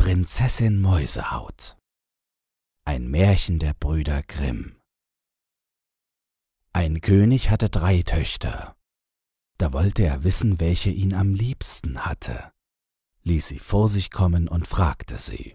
Prinzessin Mäusehaut. Ein Märchen der Brüder Grimm. Ein König hatte 3 Töchter. Da wollte er wissen, welche ihn am liebsten hatte, ließ sie vor sich kommen und fragte sie.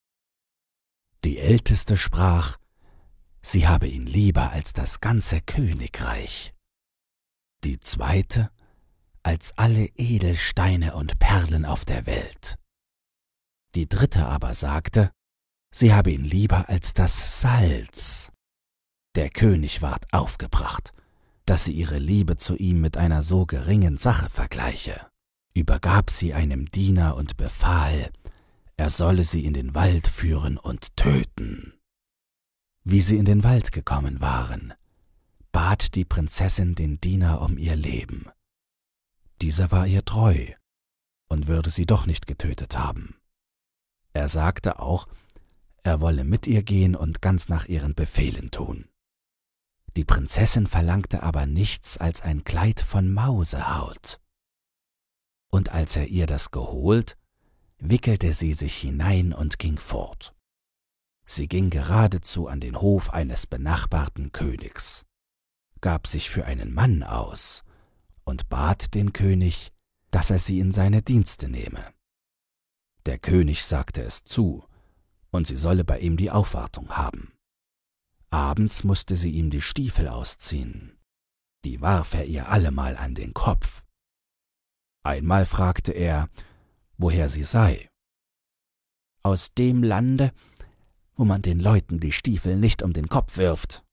Die Älteste sprach, sie habe ihn lieber als das ganze Königreich. Die Zweite als alle Edelsteine und Perlen auf der Welt. Die Dritte aber sagte, sie habe ihn lieber als das Salz. Der König ward aufgebracht, dass sie ihre Liebe zu ihm mit einer so geringen Sache vergleiche, übergab sie einem Diener und befahl, er solle sie in den Wald führen und töten. Wie sie in den Wald gekommen waren, bat die Prinzessin den Diener um ihr Leben. Dieser war ihr treu und würde sie doch nicht getötet haben. Er sagte auch, er wolle mit ihr gehen und ganz nach ihren Befehlen tun. Die Prinzessin verlangte aber nichts als ein Kleid von Mausehaut. Und als er ihr das geholt, wickelte sie sich hinein und ging fort. Sie ging geradezu an den Hof eines benachbarten Königs, gab sich für einen Mann aus und bat den König, dass er sie in seine Dienste nehme. Der König sagte es zu, und sie solle bei ihm die Aufwartung haben. Abends musste sie ihm die Stiefel ausziehen. Die warf er ihr allemal an den Kopf. Einmal fragte er, woher sie sei. »Aus dem Lande, wo man den Leuten die Stiefel nicht um den Kopf wirft.«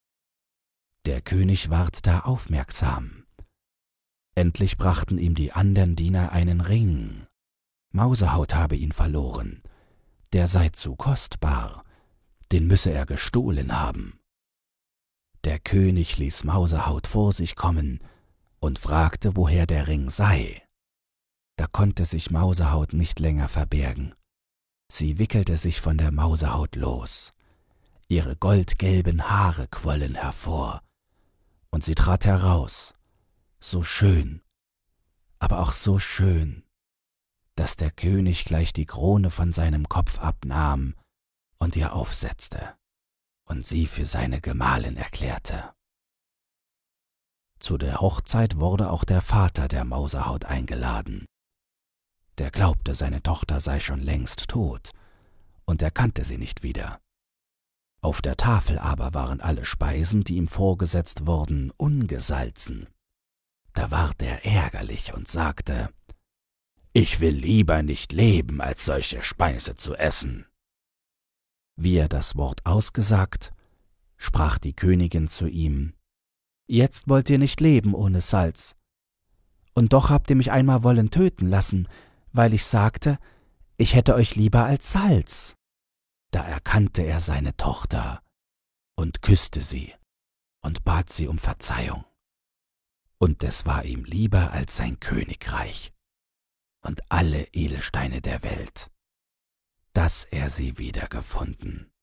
Der König ward da aufmerksam. Endlich brachten ihm die andern Diener einen Ring. Mausehaut habe ihn verloren, der sei zu kostbar, den müsse er gestohlen haben. Der König ließ Mausehaut vor sich kommen und fragte, woher der Ring sei. Da konnte sich Mausehaut nicht länger verbergen. Sie wickelte sich von der Mausehaut los. Ihre goldgelben Haare quollen hervor, und sie trat heraus, so schön, aber auch so schön, dass der König gleich die Krone von seinem Kopf abnahm und ihr aufsetzte und sie für seine Gemahlin erklärte. Zu der Hochzeit wurde auch der Vater der Mausehaut eingeladen. Der glaubte, seine Tochter sei schon längst tot, und er kannte sie nicht wieder. Auf der Tafel aber waren alle Speisen, die ihm vorgesetzt wurden, ungesalzen. Da ward er ärgerlich und sagte, »Ich will lieber nicht leben, als solche Speise zu essen.« Wie er das Wort ausgesagt, sprach die Königin zu ihm, »Jetzt wollt ihr nicht leben ohne Salz. Und doch habt ihr mich einmal wollen töten lassen, weil ich sagte, ich hätte euch lieber als Salz.« Da erkannte er seine Tochter und küsste sie und bat sie um Verzeihung. Und es war ihm lieber als sein Königreich und alle Edelsteine der Welt, dass er sie wiedergefunden.